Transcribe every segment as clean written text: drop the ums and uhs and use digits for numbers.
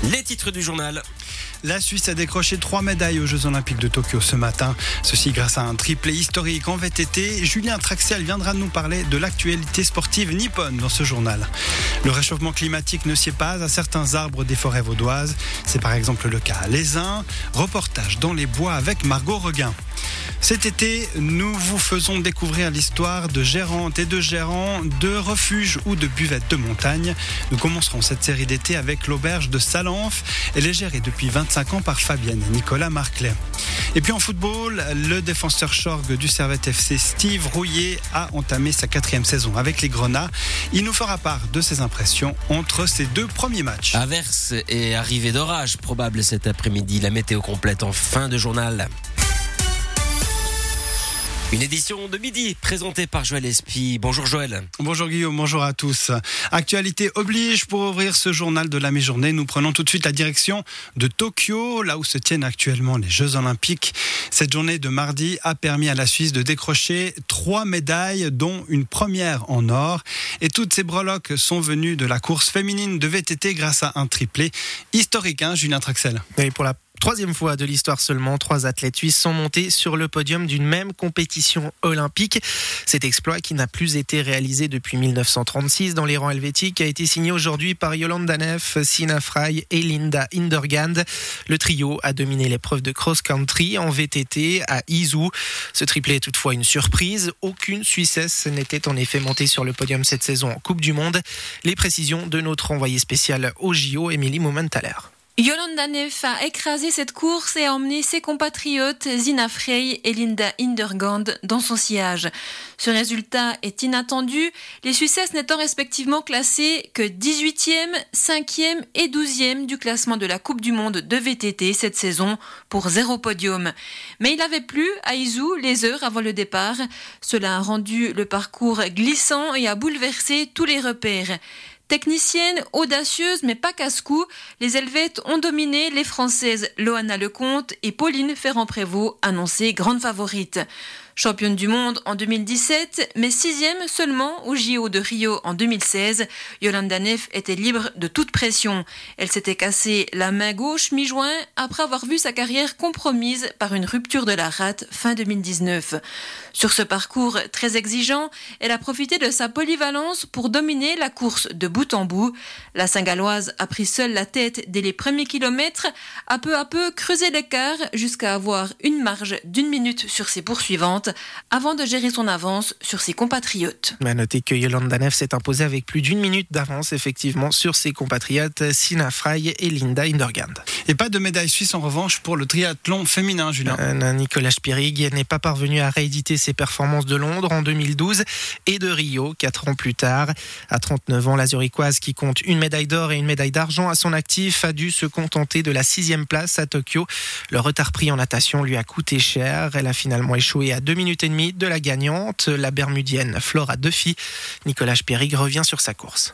Les titres du journal. La Suisse a décroché 3 médailles aux Jeux Olympiques de Tokyo ce matin. Ceci grâce à un triplé historique en VTT. Julien Traxel viendra nous parler de l'actualité sportive nippone dans ce journal. Le réchauffement climatique ne sied pas à certains arbres des forêts vaudoises. C'est par exemple le cas à Lézin. Reportage dans les bois avec Margot Reguin. Cet été, nous vous faisons découvrir l'histoire de gérantes et de gérants de refuges ou de buvettes de montagne. Nous commencerons cette série d'été avec l'auberge de Salanf. Elle est gérée depuis 25 ans par Fabienne et Nicolas Marclay. Et puis en football, le défenseur Schorg du Servette FC, Steve Rouillet, a entamé sa 4e saison avec les Grenats. Il nous fera part de ses impressions entre ses 2 premiers matchs. Averse et arrivée d'orage probable cet après-midi. La météo complète en fin de journal. Une édition de midi présentée par Joël Espy. Bonjour Joël. Bonjour Guillaume, bonjour à tous. Actualité oblige pour ouvrir ce journal de la mi-journée. Nous prenons tout de suite la direction de Tokyo, là où se tiennent actuellement les Jeux Olympiques. Cette journée de mardi a permis à la Suisse de décrocher 3 médailles, dont une première en or. Et toutes ces breloques sont venues de la course féminine de VTT grâce à un triplé historique, Julien Traxel. Et pour la 3e fois de l'histoire seulement, 3 athlètes suisses sont montés sur le podium d'une même compétition olympique. Cet exploit, qui n'a plus été réalisé depuis 1936 dans les rangs helvétiques, a été signé aujourd'hui par Yolanda Neff, Sina Frey et Linda Hindergand. Le trio a dominé l'épreuve de cross-country en VTT à Izu. Ce triplé est toutefois une surprise. Aucune Suissesse n'était en effet montée sur le podium cette saison en Coupe du Monde. Les précisions de notre envoyée spéciale au JO, Émilie Mumenthaler. Yolanda Neff a écrasé cette course et a emmené ses compatriotes Sina Frey et Linda Hindergand dans son sillage. Ce résultat est inattendu, les Suissesses n'étant respectivement classées que 18e, 5e et 12e du classement de la Coupe du Monde de VTT cette saison pour 0 podium. Mais il avait plu à Izu les heures avant le départ. Cela a rendu le parcours glissant et a bouleversé tous les repères. Technicienne, audacieuse mais pas casse-cou, les Helvètes ont dominé les Françaises Loana Lecomte et Pauline Ferrand-Prévot, annoncées grandes favorites. Championne du monde en 2017, mais 6e seulement au JO de Rio en 2016, Yolanda Neff était libre de toute pression. Elle s'était cassée la main gauche mi-juin après avoir vu sa carrière compromise par une rupture de la rate fin 2019. Sur ce parcours très exigeant, elle a profité de sa polyvalence pour dominer la course de bout en bout. La Saint-Galloise a pris seule la tête dès les premiers kilomètres, a peu à peu creusé l'écart jusqu'à avoir une marge d'1 minute sur ses poursuivantes, avant de gérer son avance sur ses compatriotes. Mais notez que Yolanda Neff s'est imposée avec plus d'1 minute d'avance effectivement sur ses compatriotes Sina Frey et Linda Hindergand. Et pas de médaille suisse en revanche pour le triathlon féminin, Julien. Nicolas Spirig n'est pas parvenu à rééditer ses performances de Londres en 2012 et de Rio 4 ans plus tard. À 39 ans, la Zurichoise, qui compte une médaille d'or et une médaille d'argent à son actif, a dû se contenter de la 6e place à Tokyo. Le retard pris en natation lui a coûté cher. Elle a finalement échoué à 2 minutes et demie de la gagnante, la bermudienne Flora Duffy. Nicolas Spirig revient sur sa course.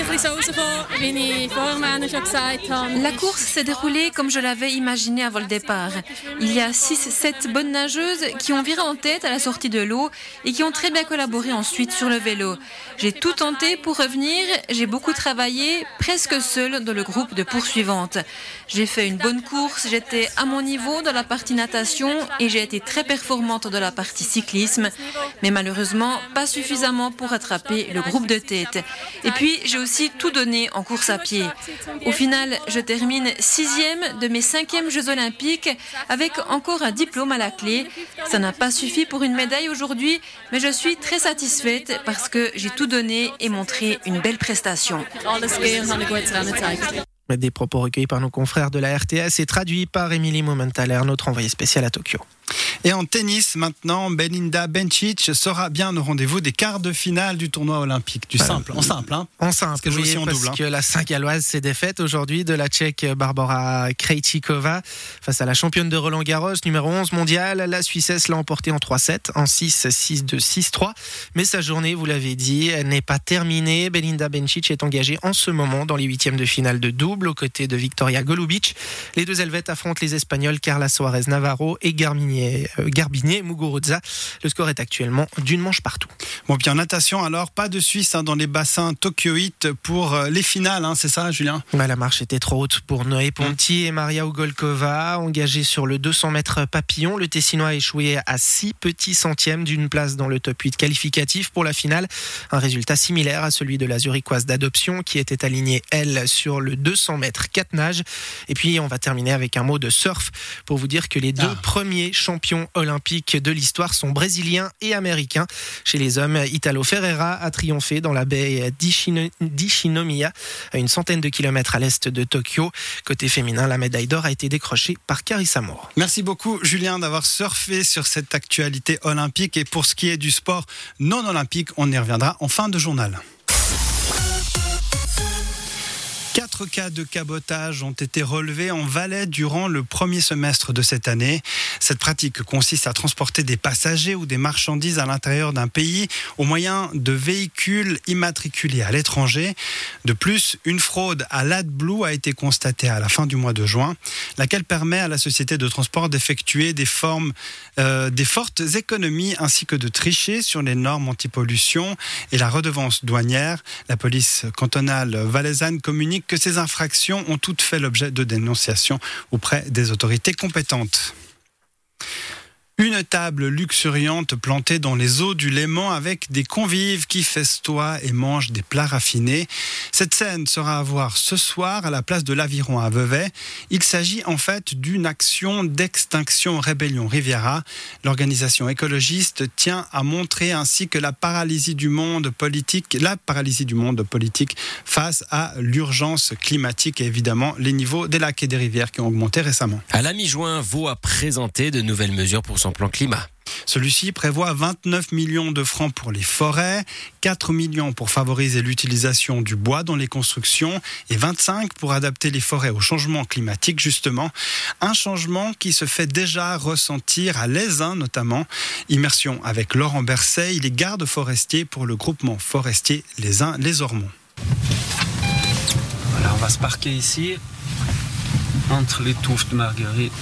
La course s'est déroulée comme je l'avais imaginé avant le départ. Il y a 6-7 bonnes nageuses qui ont viré en tête à la sortie de l'eau et qui ont très bien collaboré ensuite sur le vélo. J'ai tout tenté pour revenir, j'ai beaucoup travaillé, presque seule dans le groupe de poursuivantes. J'ai fait une bonne course, j'étais à mon niveau dans la partie natation et j'ai été très performante dans la partie cyclisme, mais malheureusement pas suffisamment pour rattraper le groupe de tête. Et puis j'ai aussi tout donné en course à pied. Au final, je termine 6e de mes 5e Jeux Olympiques avec encore un diplôme à la clé. Ça n'a pas suffi pour une médaille aujourd'hui, mais je suis très satisfaite parce que j'ai tout donné et montré une belle prestation. Des propos recueillis par nos confrères de la RTS et traduits par Émilie Mumenthaler, notre envoyée spéciale à Tokyo. Et en tennis, maintenant, Belinda Bencic sera bien au rendez-vous des quarts de finale du tournoi olympique. En simple. En simple, parce que la Saint-Galloise s'est défaite aujourd'hui de la Tchèque Barbora Krejcikova face à la championne de Roland-Garros, numéro 11 mondiale. La Suissesse l'a emporté en 3-7, en 6, 6-2, 6-3. Mais sa journée, vous l'avez dit, n'est pas terminée. Belinda Bencic est engagée en ce moment dans les 8e de finale de double aux côtés de Victoria Golubic. Les 2 Helvètes affrontent les Espagnols Carla Suarez Navarro et Garbiñe Garbinier Muguruza. Le score est actuellement d'une manche partout. Bon, puis en natation, alors, pas de Suisse dans les bassins tokyoïtes pour les finales, c'est ça, Julien ? La marche était trop haute pour Noé Ponti et Maria Ugolkova. Engagée sur le 200 mètres papillon, le Tessinois a échoué à 6 petits centièmes d'une place dans le top 8 qualificatif pour la finale. Un résultat similaire à celui de la Zurichoise d'adoption qui était alignée, elle, sur le 200 mètres 4 nages. Et puis, on va terminer avec un mot de surf pour vous dire que les deux premiers champions olympiques de l'histoire sont brésiliens et américains. Chez les hommes, Italo Ferreira a triomphé dans la baie d'Ichinomiya, à une centaine de kilomètres à l'est de Tokyo. Côté féminin, la médaille d'or a été décrochée par Carissa Moore. Merci beaucoup, Julien, d'avoir surfé sur cette actualité olympique. Et pour ce qui est du sport non olympique, on y reviendra en fin de journal. 4 cas de cabotage ont été relevés en Valais durant le premier semestre de cette année. Cette pratique consiste à transporter des passagers ou des marchandises à l'intérieur d'un pays au moyen de véhicules immatriculés à l'étranger. De plus, une fraude à l'AdBlue a été constatée à la fin du mois de juin, laquelle permet à la société de transport d'effectuer des fortes économies ainsi que de tricher sur les normes antipollution et la redevance douanière. La police cantonale valaisanne communique que ces infractions ont toutes fait l'objet de dénonciations auprès des autorités compétentes. Une table luxuriante plantée dans les eaux du Léman avec des convives qui festoient et mangent des plats raffinés. Cette scène sera à voir ce soir à la place de l'Aviron à Vevey. Il s'agit en fait d'une action d'extinction Rébellion Riviera. L'organisation écologiste tient à montrer ainsi que la paralysie du monde politique face à l'urgence climatique et évidemment les niveaux des lacs et des rivières qui ont augmenté récemment. À la mi-juin, Vaud a présenté de nouvelles mesures pour son plan climat. Celui-ci prévoit 29 millions de francs pour les forêts, 4 millions pour favoriser l'utilisation du bois dans les constructions et 25 pour adapter les forêts au changement climatique justement. Un changement qui se fait déjà ressentir à l'Aisin notamment. Immersion avec Laurent Berset, il est garde forestier pour le groupement forestier Les Ains Les Ormonts. Voilà, on va se parquer ici, entre les touffes de marguerite.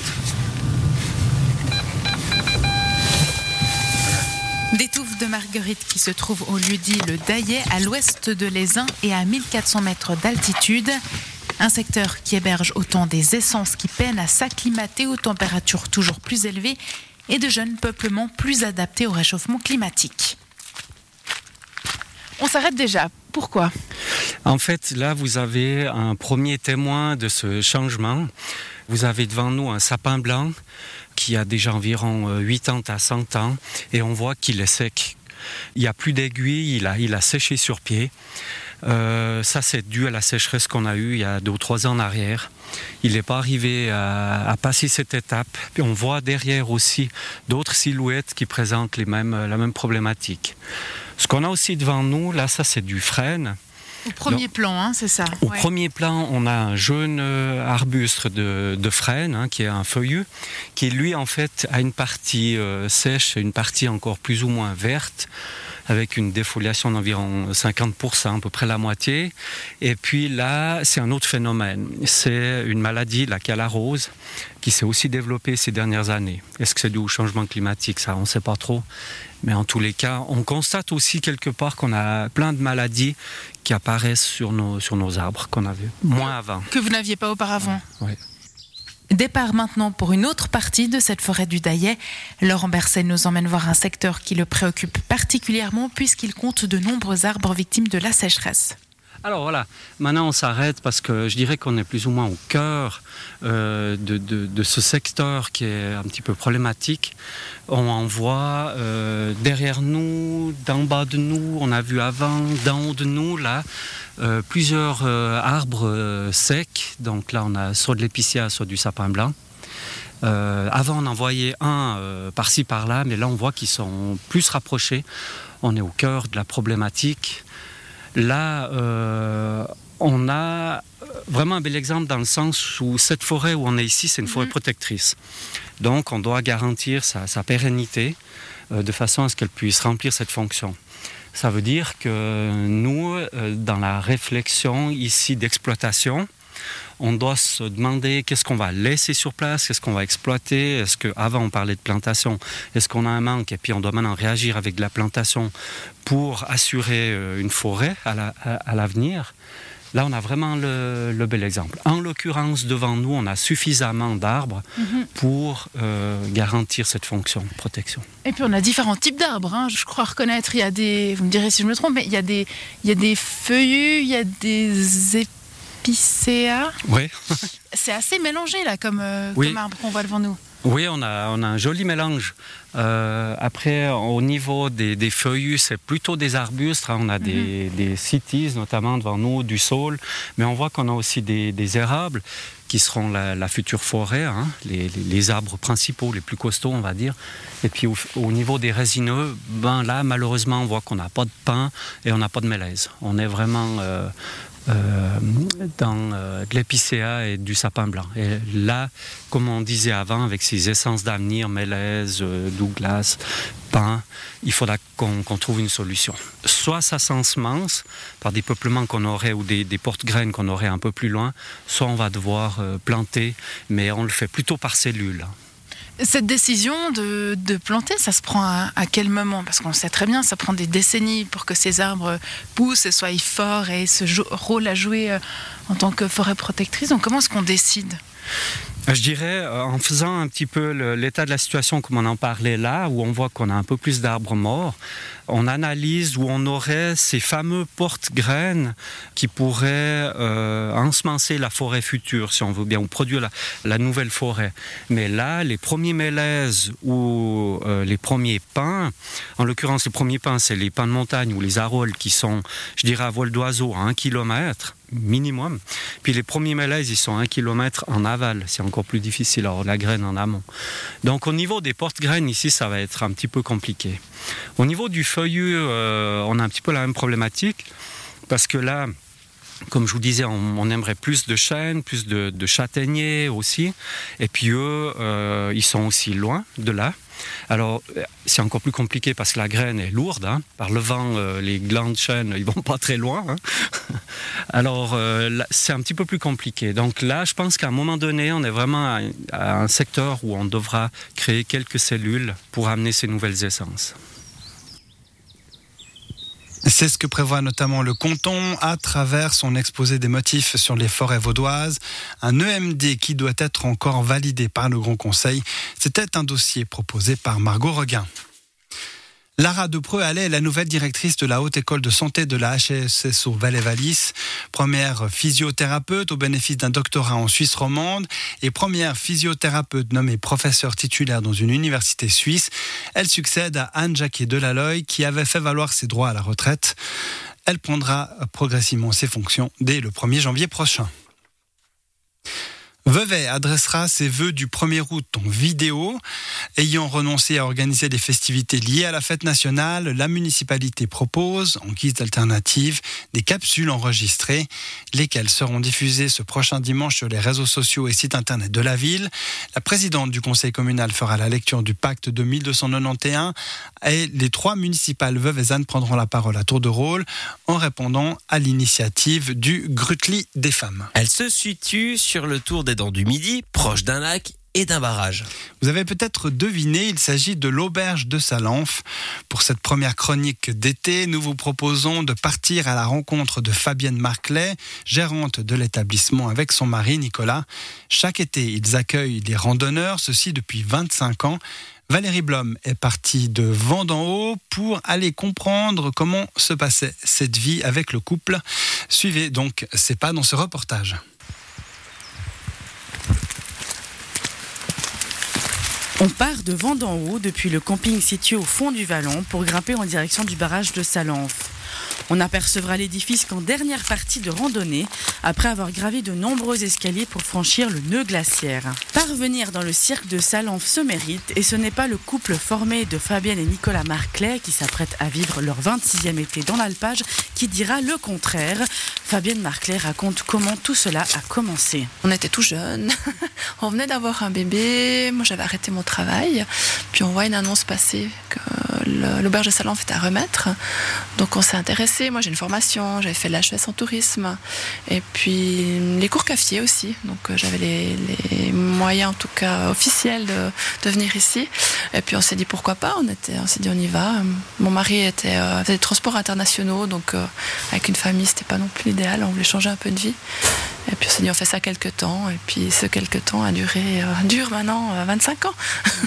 Des touffes de marguerite qui se trouvent au lieu-dit Le Daillet, à l'ouest de l'Aisin et à 1400 mètres d'altitude. Un secteur qui héberge autant des essences qui peinent à s'acclimater aux températures toujours plus élevées et de jeunes peuplements plus adaptés au réchauffement climatique. On s'arrête déjà. Pourquoi ? En fait, là, vous avez un premier témoin de ce changement. Vous avez devant nous un sapin blanc qui a déjà environ 80 à 100 ans et on voit qu'il est sec. Il n'y a plus d'aiguille, il a séché sur pied. Ça, c'est dû à la sécheresse qu'on a eue il y a 2 ou 3 ans en arrière. Il n'est pas arrivé à passer cette étape. Puis on voit derrière aussi d'autres silhouettes qui présentent la même problématique. Ce qu'on a aussi devant nous, là, ça c'est du frêne. Au premier plan, c'est ça. Au premier plan, on a un jeune arbuste de frêne, qui est un feuillu, qui lui en fait a une partie sèche et une partie encore plus ou moins verte, avec une défoliation d'environ 50%, à peu près la moitié. Et puis là, c'est un autre phénomène. C'est une maladie, la calarose, qui s'est aussi développée ces dernières années. Est-ce que c'est dû au changement climatique ? Ça, on ne sait pas trop. Mais en tous les cas, on constate aussi quelque part qu'on a plein de maladies qui apparaissent sur nos arbres qu'on avait moins avant. Que vous n'aviez pas auparavant. Oui. Départ maintenant pour une autre partie de cette forêt du Daillet. Laurent Berset nous emmène voir un secteur qui le préoccupe particulièrement puisqu'il compte de nombreux arbres victimes de la sécheresse. Alors voilà, maintenant on s'arrête parce que je dirais qu'on est plus ou moins au cœur de ce secteur qui est un petit peu problématique. On en voit derrière nous, d'en bas de nous, on a vu avant, d'en haut de nous, là, plusieurs arbres secs. Donc là on a soit de l'épicéa, soit du sapin blanc. Avant on en voyait un par-ci par-là, mais là on voit qu'ils sont plus rapprochés. On est au cœur de la problématique. Là, on a vraiment un bel exemple dans le sens où cette forêt où on est ici, c'est une forêt protectrice. Donc, on doit garantir sa pérennité de façon à ce qu'elle puisse remplir cette fonction. Ça veut dire que nous, dans la réflexion ici d'exploitation, on doit se demander qu'est-ce qu'on va laisser sur place, qu'est-ce qu'on va exploiter. Est-ce qu'avant on parlait de plantation, est-ce qu'on a un manque et puis on doit maintenant réagir avec de la plantation pour assurer une forêt à l'avenir. Là, on a vraiment le bel exemple. En l'occurrence, devant nous, on a suffisamment d'arbres pour garantir cette fonction de protection. Et puis, on a différents types d'arbres. Je crois reconnaître, il y a des... Vous me direz si je me trompe, mais il y a des feuillus, il y a des épicéas. Oui. C'est assez mélangé, là, comme arbre qu'on voit devant nous. Oui, on a un joli mélange. Après, au niveau des feuillus, c'est plutôt des arbustes. On a des cytises, notamment devant nous, du saule. Mais on voit qu'on a aussi des érables qui seront la future forêt, les arbres principaux, les plus costauds, on va dire. Et puis, au niveau des résineux, là, malheureusement, on voit qu'on n'a pas de pin et on n'a pas de mélèze. On est vraiment... dans de l'épicéa et du sapin blanc. Et là, comme on disait avant, avec ces essences d'avenir, mélèze, Douglas, pin, il faudra qu'on trouve une solution. Soit ça s'ensemence par des peuplements qu'on aurait ou des porte-graines qu'on aurait un peu plus loin, soit on va devoir planter, mais on le fait plutôt par cellules. Cette décision de planter, ça se prend à quel moment ? Parce qu'on le sait très bien, ça prend des décennies pour que ces arbres poussent et soient forts et ce rôle à jouer en tant que forêt protectrice. Donc comment est-ce qu'on décide ? Je dirais, en faisant un petit peu l'état de la situation comme on en parlait là, où on voit qu'on a un peu plus d'arbres morts, on analyse où on aurait ces fameux porte-graines qui pourraient ensemencer la forêt future, si on veut bien, ou produire la nouvelle forêt. Mais là, les premiers mélèzes ou les premiers pins, en l'occurrence les premiers pins, c'est les pins de montagne ou les arolles qui sont, je dirais, à vol d'oiseau à 1 kilomètre minimum. Puis les premiers mélèzes, ils sont 1 kilomètre en aval. C'est encore plus difficile, alors la graine en amont. Donc au niveau des porte-graines, ici, ça va être un petit peu compliqué. Au niveau du feuillu, on a un petit peu la même problématique, parce que là, comme je vous disais, on aimerait plus de chênes, plus de châtaigniers aussi. Et puis eux, ils sont aussi loin de là. Alors, c'est encore plus compliqué parce que la graine est lourde. Par le vent, les glands de chêne, ils vont pas très loin. Alors, là, c'est un petit peu plus compliqué. Donc là, je pense qu'à un moment donné, on est vraiment à un secteur où on devra créer quelques cellules pour amener ces nouvelles essences. C'est ce que prévoit notamment le canton à travers son exposé des motifs sur les forêts vaudoises. Un EMD qui doit être encore validé par le Grand Conseil. C'était un dossier proposé par Margot Reguin. Lara de Preux-Allais est la nouvelle directrice de la Haute École de Santé de la HSSO Valais-Valis. Première physiothérapeute au bénéfice d'un doctorat en Suisse romande et première physiothérapeute nommée professeure titulaire dans une université suisse. Elle succède à Anne Jacquet-Delaloy qui avait fait valoir ses droits à la retraite. Elle prendra progressivement ses fonctions dès le 1er janvier prochain. Vevey adressera ses vœux du 1er août en vidéo. Ayant renoncé à organiser des festivités liées à la fête nationale, la municipalité propose, en guise d'alternative, des capsules enregistrées, lesquelles seront diffusées ce prochain dimanche sur les réseaux sociaux et sites internet de la ville. La présidente du conseil communal fera la lecture du pacte de 1291 et les 3 municipales veuvezannes prendront la parole à tour de rôle en répondant à l'initiative du Grutli des femmes. Elle se situe sur le tour des Dents du Midi, proche d'un lac et d'un barrage. Vous avez peut-être deviné, il s'agit de l'auberge de Salenf. Pour cette première chronique d'été, nous vous proposons de partir à la rencontre de Fabienne Marclay, gérante de l'établissement avec son mari Nicolas. Chaque été, ils accueillent des randonneurs, ceci depuis 25 ans. Valérie Blom est partie de Vent d'en Haut pour aller comprendre comment se passait cette vie avec le couple. Suivez donc ses pas dans ce reportage. On part de Vent d'en Haut depuis le camping situé au fond du Vallon pour grimper en direction du barrage de Salenf. On apercevra l'édifice qu'en dernière partie de randonnée, après avoir gravi de nombreux escaliers pour franchir le nœud glaciaire. Parvenir dans le cirque de Salenf se mérite, et ce n'est pas le couple formé de Fabienne et Nicolas Marclay qui s'apprête à vivre leur 26e été dans l'alpage qui dira le contraire. Fabienne Marclay raconte comment tout cela a commencé. On était tout jeunes, on venait d'avoir un bébé, moi j'avais arrêté mon travail, puis on voit une annonce passer que l'auberge de Salanf est à remettre. Donc on s'est intéressé. Moi j'ai une formation, j'avais fait de l'HES en tourisme et puis les cours CAFIer aussi. Donc j'avais les moyens en tout cas officiels de venir ici. Et puis on s'est dit pourquoi pas, on s'est dit on y va. Mon mari faisait des transports internationaux, donc avec une famille c'était pas non plus l'idéal, on voulait changer un peu de vie. Et puis on s'est dit on fait ça quelques temps, et puis ce quelques temps dure maintenant 25 ans.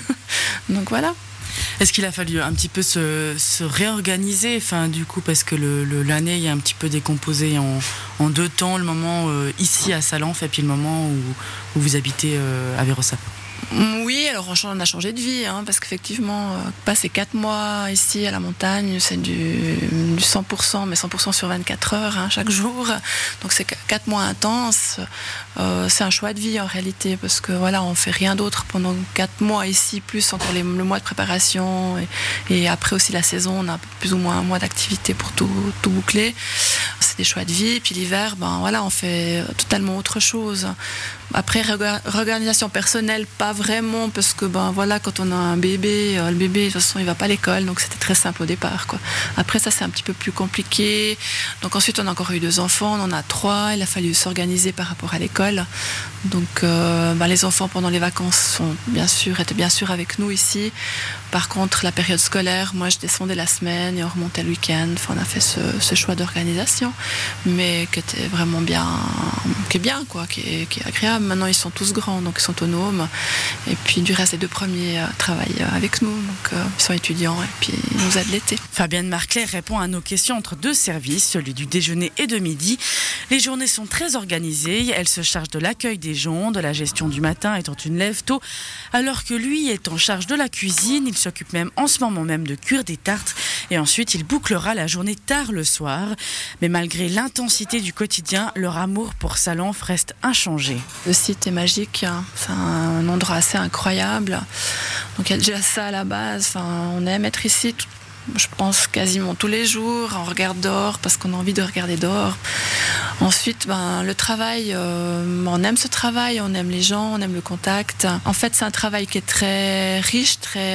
Donc voilà. Est-ce qu'il a fallu un petit peu se réorganiser, du coup, parce que l'année est un petit peu décomposée en 2 temps, le moment ici à Salanf et puis le moment où vous habitez à Vérossa? Oui, alors on a changé de vie, parce qu'effectivement, passer 4 mois ici à la montagne, c'est du 100%, mais 100% sur 24 heures chaque jour. Donc c'est 4 mois intenses. C'est un choix de vie en réalité, parce que voilà, on fait rien d'autre pendant 4 mois ici, plus encore le mois de préparation et après aussi la saison, on a plus ou moins un mois d'activité pour tout boucler. C'est des choix de vie. Et puis l'hiver, on fait totalement autre chose. Après, réorganisation personnelle, pas vraiment, parce que quand on a un bébé, le bébé de toute façon il va pas à l'école, donc c'était très simple au départ, quoi. Après ça c'est un petit peu plus compliqué. Donc ensuite on a encore eu 2 enfants, on en a 3, il a fallu s'organiser par rapport à l'école. Donc les enfants pendant les vacances étaient bien sûr avec nous ici. Par contre la période scolaire, moi je descendais la semaine et on remontait le week-end. On a fait ce choix d'organisation, mais qui était vraiment bien, qui est agréable. Maintenant ils sont tous grands, donc ils sont autonomes. Et puis du reste, les 2 premiers travaillent avec nous, donc ils sont étudiants et puis ils nous aident l'été. Fabienne Marclay répond à nos questions entre 2 services, celui du déjeuner et de midi. Les journées sont très organisées, elle se charge de l'accueil des gens, de la gestion du matin étant une lève tôt, alors que lui est en charge de la cuisine, il s'occupe même en ce moment même de cuire des tartes et ensuite il bouclera la journée tard le soir. Mais malgré l'intensité du quotidien, leur amour pour Salanf reste inchangé. Le site est magique, c'est un endroit assez incroyable. Donc il y a déjà ça à la base. On aime être ici, je pense quasiment tous les jours. On regarde dehors parce qu'on a envie de regarder dehors. Ensuite, le travail, on aime ce travail, on aime les gens, on aime le contact. En fait, c'est un travail qui est très riche, très,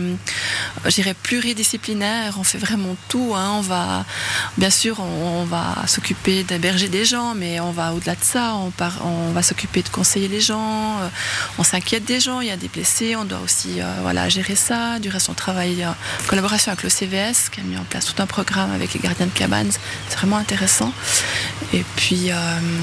je dirais, pluridisciplinaire. On fait vraiment tout. Bien sûr, on va s'occuper d'héberger des gens, mais on va au-delà de ça. On va s'occuper de conseiller les gens. On s'inquiète des gens. Il y a des blessés. On doit aussi, gérer ça. Du reste, on travaille en collaboration avec le CVS, qui a mis en place tout un programme avec les gardiens de cabanes. C'est vraiment intéressant. Et puis il y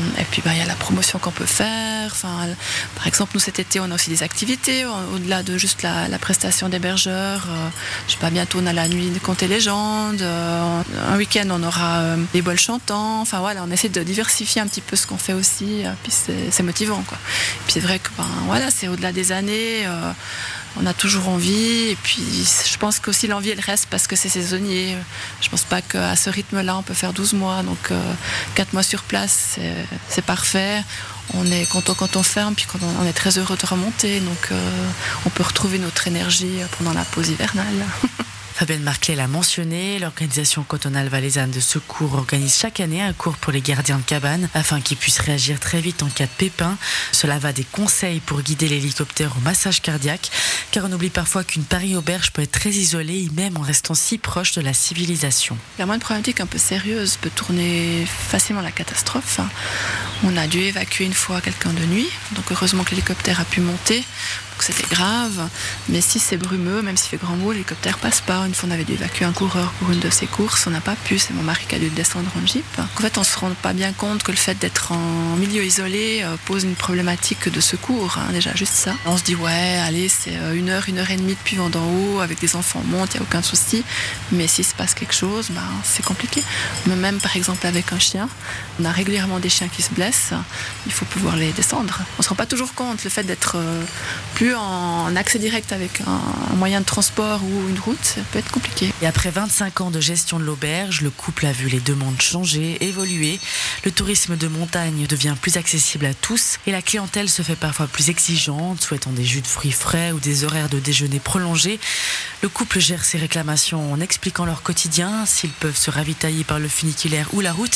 a la promotion qu'on peut faire. Par exemple, nous cet été, on a aussi des activités au-delà de juste la prestation d'hébergeur. Bientôt on a la nuit de contes et légendes. Un week-end, on aura les bols chantants. On essaie de diversifier un petit peu ce qu'on fait aussi. Puis c'est motivant, quoi. Puis c'est vrai que c'est au-delà des années. On a toujours envie, et puis je pense qu'aussi l'envie elle reste parce que c'est saisonnier. Je pense pas qu'à ce rythme-là on peut faire 12 mois, donc 4 mois sur place c'est parfait. On est content quand on ferme, puis on est très heureux de remonter, donc on peut retrouver notre énergie pendant la pause hivernale. Fabienne Marclay l'a mentionné, l'organisation cantonale valaisanne de secours organise chaque année un cours pour les gardiens de cabane afin qu'ils puissent réagir très vite en cas de pépin. Cela va des conseils pour guider l'hélicoptère au massage cardiaque, car on oublie parfois qu'une pareille auberge peut être très isolée, même en restant si proche de la civilisation. La moindre problématique un peu sérieuse peut tourner facilement à la catastrophe. On a dû évacuer une fois quelqu'un de nuit, donc heureusement que l'hélicoptère a pu monter. C'était grave, mais si c'est brumeux, même s'il fait grand beau, l'hélicoptère passe pas. Une fois on avait dû évacuer un coureur pour une de ses courses, on n'a pas pu, c'est mon mari qui a dû descendre en jeep. En fait on se rend pas bien compte que le fait d'être en milieu isolé pose une problématique de secours, déjà juste ça. On se dit c'est 1 heure, 1 heure et demie depuis vent d'en haut, avec des enfants on monte, il n'y a aucun souci, mais s'il se passe quelque chose, c'est compliqué. Mais même par exemple avec un chien, on a régulièrement des chiens qui se blessent, il faut pouvoir les descendre. On se rend pas toujours compte, le fait d'être plus en accès direct avec un moyen de transport ou une route, ça peut être compliqué. Et après 25 ans de gestion de l'auberge, le couple a vu les demandes changer, évoluer. Le tourisme de montagne devient plus accessible à tous et la clientèle se fait parfois plus exigeante, souhaitant des jus de fruits frais ou des horaires de déjeuner prolongés. Le couple gère ses réclamations en expliquant leur quotidien. S'ils peuvent se ravitailler par le funiculaire ou la route,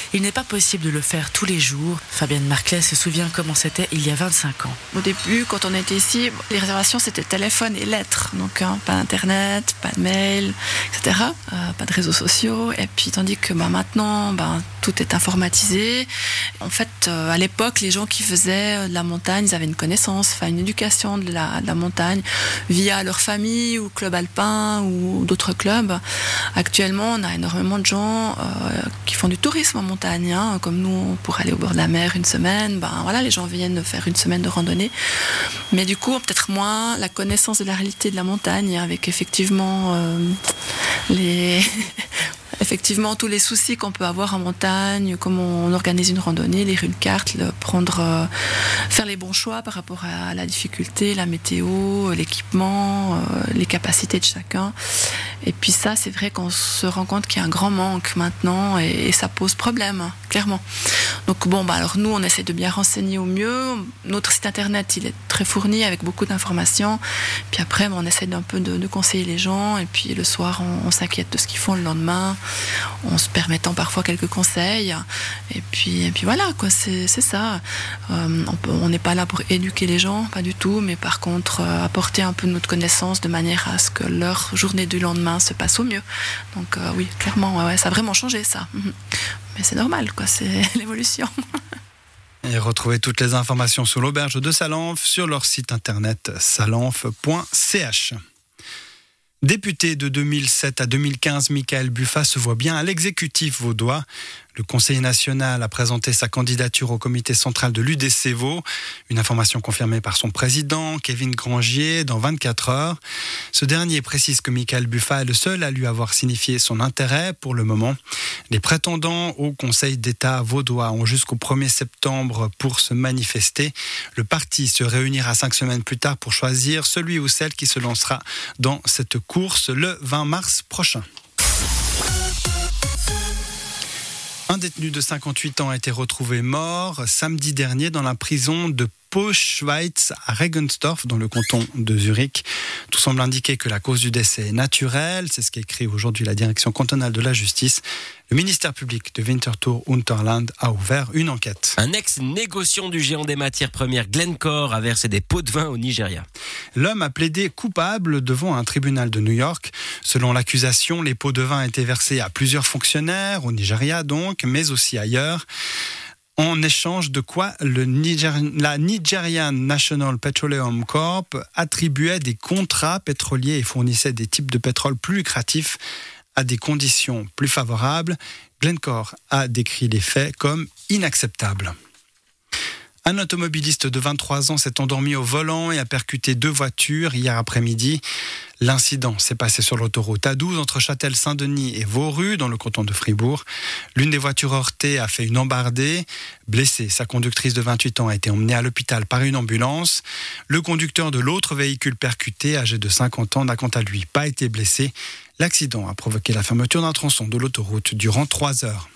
Il n'est pas possible de le faire tous les jours. Fabienne Marclay se souvient comment c'était il y a 25 ans. Au début, quand on était ici, les réservations c'était téléphone et lettres. Donc pas d'internet, pas de mail, etc. Pas de réseaux sociaux. Et puis tandis que maintenant, tout est informatisé. En fait, à l'époque, les gens qui faisaient de la montagne, ils avaient une connaissance, une éducation de la montagne via leur famille ou club alpin ou d'autres clubs. Actuellement, on a énormément de gens qui font du tourisme en montagne, comme nous, pour aller au bord de la mer une semaine. Les gens viennent faire une semaine de randonnée. Mais du coup, peut-être moins la connaissance de la réalité de la montagne, avec effectivement effectivement tous les soucis qu'on peut avoir en montagne, comment on organise une randonnée, lire une carte, faire les bons choix par rapport à la difficulté, la météo, l'équipement, les capacités de chacun. Et puis ça, c'est vrai qu'on se rend compte qu'il y a un grand manque maintenant et ça pose problème, clairement. Donc alors nous, on essaie de bien renseigner au mieux. Notre site internet, il est très fourni avec beaucoup d'informations. Puis après, on essaie d'un peu de conseiller les gens. Et puis le soir, on s'inquiète de ce qu'ils font le lendemain, en se permettant parfois quelques conseils. Et puis voilà, quoi, c'est ça. On n'est pas là pour éduquer les gens, pas du tout, mais par contre, apporter un peu de notre connaissance de manière à ce que leur journée du lendemain se passe au mieux. Donc oui, clairement, ça a vraiment changé, ça. Mais c'est normal, quoi, c'est l'évolution. Et retrouvez toutes les informations sur l'auberge de Salanf sur leur site internet salanf.ch. Député de 2007 à 2015, Michaël Buffa se voit bien à l'exécutif vaudois. Le Conseil national a présenté sa candidature au comité central de l'UDC Vaud. Une information confirmée par son président, Kevin Grangier, dans 24 heures. Ce dernier précise que Michaël Buffa est le seul à lui avoir signifié son intérêt pour le moment. Les prétendants au Conseil d'État vaudois ont jusqu'au 1er septembre pour se manifester. Le parti se réunira 5 semaines plus tard pour choisir celui ou celle qui se lancera dans cette course le 20 mars prochain. Un détenu de 58 ans a été retrouvé mort samedi dernier dans la prison de Pau-Schweitz à Regensdorf, dans le canton de Zurich. Tout semble indiquer que la cause du décès est naturelle. C'est ce qu'écrit aujourd'hui la direction cantonale de la justice. Le ministère public de Winterthur-Unterland a ouvert une enquête. Un ex-négociant du géant des matières premières Glencore a versé des pots de vin au Nigeria. L'homme a plaidé coupable devant un tribunal de New York. Selon l'accusation, les pots de vin étaient versés à plusieurs fonctionnaires, au Nigeria donc, mais aussi ailleurs. En échange de quoi la Nigerian National Petroleum Corp attribuait des contrats pétroliers et fournissait des types de pétrole plus lucratifs à des conditions plus favorables. Glencore a décrit les faits comme inacceptables. Un automobiliste de 23 ans s'est endormi au volant et a percuté 2 voitures hier après-midi. L'incident s'est passé sur l'autoroute A12 entre Châtel-Saint-Denis et Vauru, dans le canton de Fribourg. L'une des voitures heurtées a fait une embardée. Blessée, sa conductrice de 28 ans a été emmenée à l'hôpital par une ambulance. Le conducteur de l'autre véhicule percuté, âgé de 50 ans, n'a quant à lui pas été blessé. L'accident a provoqué la fermeture d'un tronçon de l'autoroute durant 3 heures.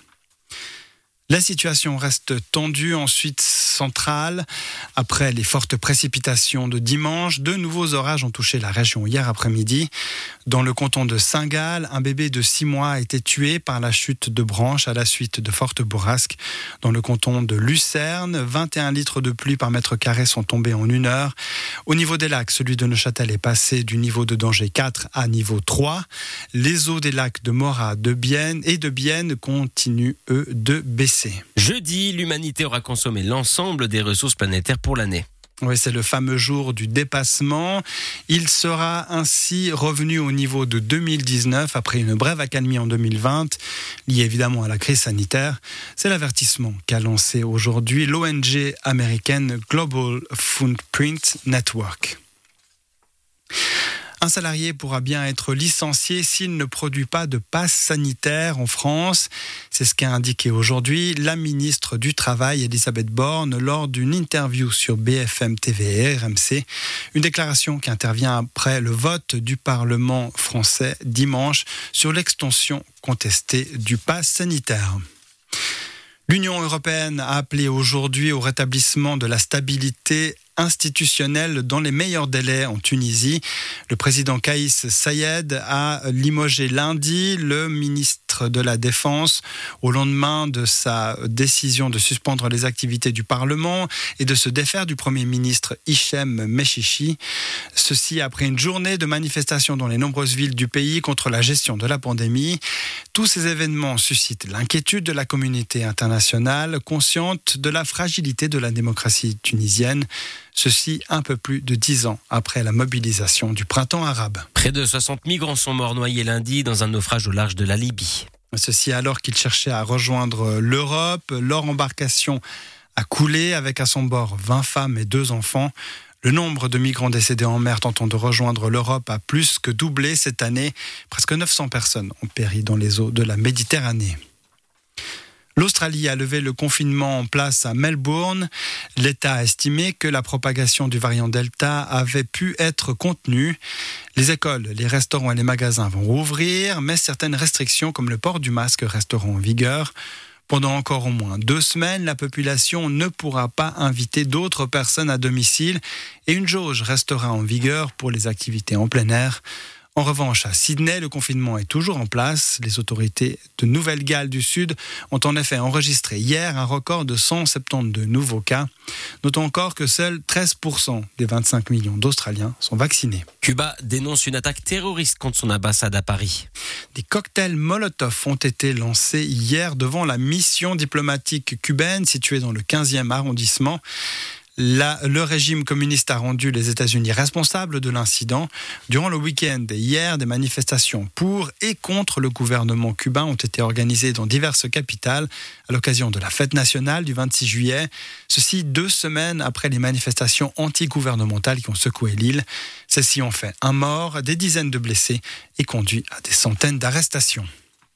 La situation reste tendue en Suisse centrale. Après les fortes précipitations de dimanche, 2 nouveaux orages ont touché la région hier après-midi. Dans le canton de Saint-Gall, un bébé de 6 mois a été tué par la chute de branches à la suite de fortes bourrasques. Dans le canton de Lucerne, 21 litres de pluie par mètre carré sont tombés en 1 heure. Au niveau des lacs, celui de Neuchâtel est passé du niveau de danger 4 à niveau 3. Les eaux des lacs de Morat de Bienne continuent, eux, de baisser. Jeudi, l'humanité aura consommé l'ensemble des ressources planétaires pour l'année. Oui, c'est le fameux jour du dépassement. Il sera ainsi revenu au niveau de 2019 après une brève accalmie en 2020, liée évidemment à la crise sanitaire. C'est l'avertissement qu'a lancé aujourd'hui l'ONG américaine Global Footprint Network. Un salarié pourra bien être licencié s'il ne produit pas de passe sanitaire en France. C'est ce qu'a indiqué aujourd'hui la ministre du Travail, Elisabeth Borne, lors d'une interview sur BFM TV et RMC. Une déclaration qui intervient après le vote du Parlement français dimanche sur l'extension contestée du passe sanitaire. L'Union européenne a appelé aujourd'hui au rétablissement de la stabilité institutionnelle dans les meilleurs délais en Tunisie. Le président Kaïs Saïed a limogé lundi le ministre de la Défense au lendemain de sa décision de suspendre les activités du Parlement et de se défaire du Premier ministre Hichem Mechichi. Ceci après une journée de manifestations dans les nombreuses villes du pays contre la gestion de la pandémie. Tous ces événements suscitent l'inquiétude de la communauté internationale, consciente de la fragilité de la démocratie tunisienne. Ceci un peu plus de 10 ans après la mobilisation du printemps arabe. Près de 60 migrants sont morts noyés lundi dans un naufrage au large de la Libye. Ceci alors qu'ils cherchaient à rejoindre l'Europe. Leur embarcation a coulé avec à son bord 20 femmes et 2 enfants. Le nombre de migrants décédés en mer tentant de rejoindre l'Europe a plus que doublé cette année. Presque 900 personnes ont péri dans les eaux de la Méditerranée. L'Australie a levé le confinement en place à Melbourne. L'État a estimé que la propagation du variant Delta avait pu être contenue. Les écoles, les restaurants et les magasins vont rouvrir, mais certaines restrictions comme le port du masque resteront en vigueur. Pendant encore au moins 2 semaines, la population ne pourra pas inviter d'autres personnes à domicile et une jauge restera en vigueur pour les activités en plein air. En revanche, à Sydney, le confinement est toujours en place. Les autorités de Nouvelle-Galles du Sud ont en effet enregistré hier un record de 172 nouveaux cas. Notons encore que seuls 13% des 25 millions d'Australiens sont vaccinés. Cuba dénonce une attaque terroriste contre son ambassade à Paris. Des cocktails Molotov ont été lancés hier devant la mission diplomatique cubaine située dans le 15e arrondissement. Le régime communiste a rendu les États-Unis responsables de l'incident. Durant le week-end et hier, des manifestations pour et contre le gouvernement cubain ont été organisées dans diverses capitales à l'occasion de la fête nationale du 26 juillet. Ceci 2 semaines après les manifestations anti-gouvernementales qui ont secoué l'île. Celles-ci ont fait 1 mort, des dizaines de blessés et conduit à des centaines d'arrestations.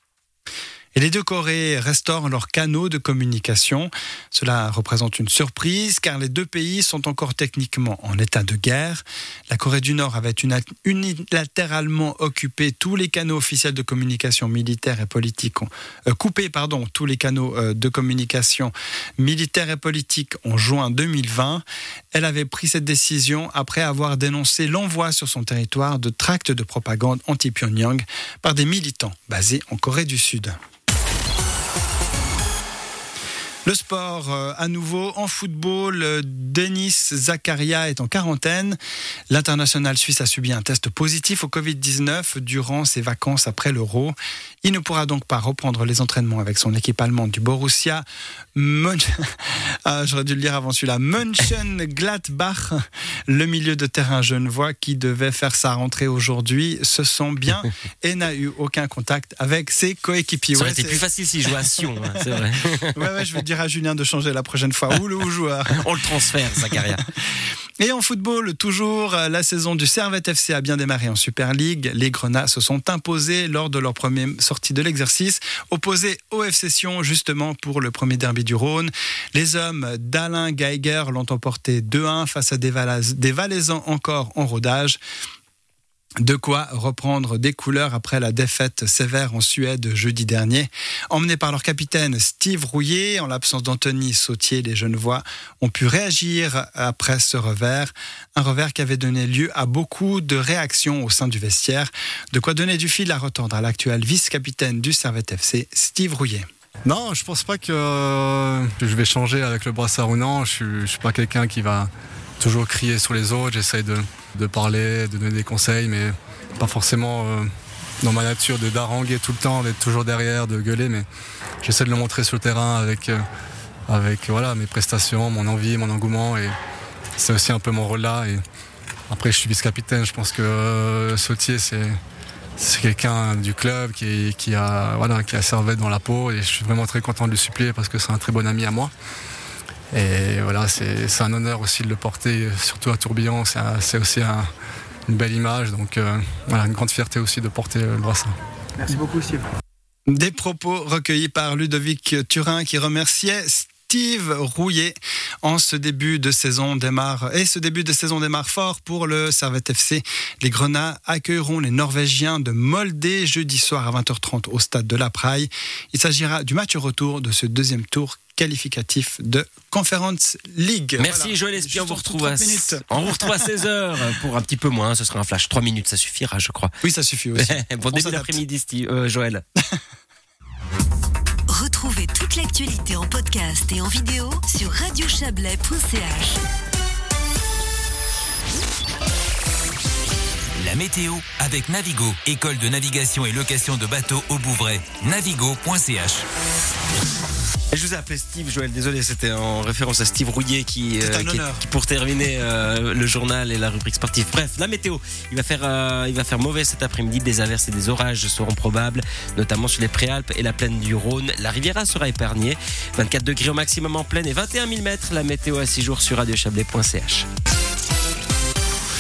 Et les 2 Corées restaurent leurs canaux de communication. Cela représente une surprise car les 2 pays sont encore techniquement en état de guerre. La Corée du Nord avait unilatéralement occupé tous les canaux officiels de communication militaire et politique, tous les canaux de communication militaire et politique en juin 2020. Elle avait pris cette décision après avoir dénoncé l'envoi sur son territoire de tracts de propagande anti-Pyongyang par des militants basés en Corée du Sud. Le sport, à nouveau, en football, Denis Zakaria est en quarantaine. L'international suisse a subi un test positif au Covid-19 durant ses vacances après l'Euro. Il ne pourra donc pas reprendre les entraînements avec son équipe allemande du Borussia j'aurais dû le lire avant celui-là. Mönchengladbach, le milieu de terrain genevois qui devait faire sa rentrée aujourd'hui, se sent bien et n'a eu aucun contact avec ses coéquipiers. Ça aurait été plus facile s'il jouait à Sion, c'est vrai. Ouais, je vais dire à Julien de changer la prochaine fois. Ou le joueur. On le transfère, Zakaria. Et en football, toujours, la saison du Servette FC a bien démarré en Super League. Les Grenats se sont imposés lors de leur première sortie de l'exercice, opposés au FC Sion, justement pour le premier derby du Rhône. Les hommes d'Alain Geiger l'ont emporté 2-1 face à des Valaisans encore en rodage. De quoi reprendre des couleurs après la défaite sévère en Suède jeudi dernier. Emmenés par leur capitaine Steve Rouillet, en l'absence d'Anthony Sautier, les Genevois ont pu réagir après ce revers. Un revers qui avait donné lieu à beaucoup de réactions au sein du vestiaire. De quoi donner du fil à retordre à l'actuel vice-capitaine du Servette FC, Steve Rouillet. Non, je pense pas que je vais changer avec le brassard ou non. Je suis pas quelqu'un qui va toujours crier sur les autres. J'essaye de parler, de donner des conseils, mais pas forcément dans ma nature d'haranguer tout le temps, d'être toujours derrière, de gueuler, mais j'essaie de le montrer sur le terrain avec mes prestations, mon envie, mon engouement, et c'est aussi un peu mon rôle là. Et après, je suis vice-capitaine. Je pense que Sautier, c'est quelqu'un du club qui a Servette dans la peau, et je suis vraiment très content de le suppléer parce que c'est un très bon ami à moi. Et voilà, c'est un honneur aussi de le porter, surtout à Tourbillon. C'est aussi une belle image, donc une grande fierté aussi de porter le brassard. Merci beaucoup, Steve. Des propos recueillis par Ludovic Turin qui remerciait Steve Rouillet. Ce début de saison démarre fort pour le Servette FC. Les Grenats accueilleront les Norvégiens de Molde jeudi soir à 20h30 au stade de la Praille. Il s'agira du match retour de ce deuxième tour qualificatif de Conference League. Merci voilà. Joël Espion, on vous retrouve à 16h pour un petit peu moins, ce sera un flash 3 minutes, ça suffira je crois. Oui, ça suffit aussi. Bon début d'après-midi Joël. Retrouvez toute l'actualité en podcast et en vidéo sur radiochablais.ch. La météo avec Navigo, école de navigation et location de bateaux au Bouvray. Navigo.ch. Et je vous ai appelé Steve, Joël, désolé, c'était en référence à Steve Rouillet qui pour terminer le journal et la rubrique sportive. Bref, la météo, il va faire mauvais cet après-midi, des averses et des orages seront probables, notamment sur les Préalpes et la plaine du Rhône. La Riviera sera épargnée, 24 degrés au maximum en plaine et 21 000 mètres. La météo à 6 jours sur radiochablais.ch.